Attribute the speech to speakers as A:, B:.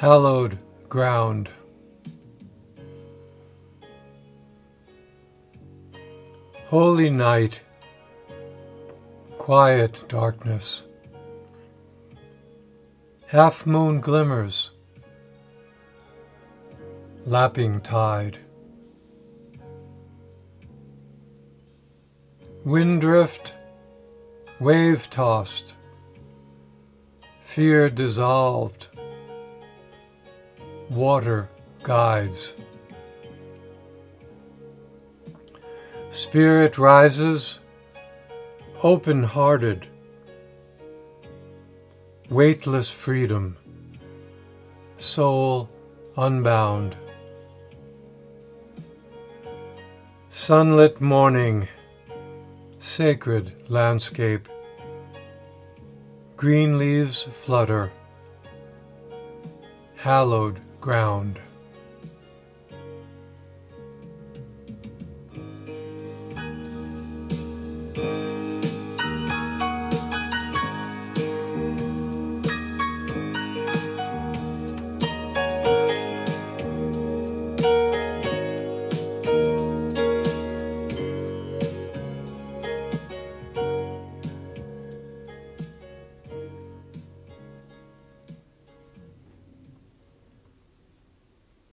A: Hallowed ground. Holy night, quiet darkness, half-moon glimmers, lapping tide, wind-drift, wave-tossed, fear dissolved, water guides. Spirit rises, open-hearted, weightless freedom, soul unbound. Sunlit morning, sacred landscape, green leaves flutter, hallowed ground.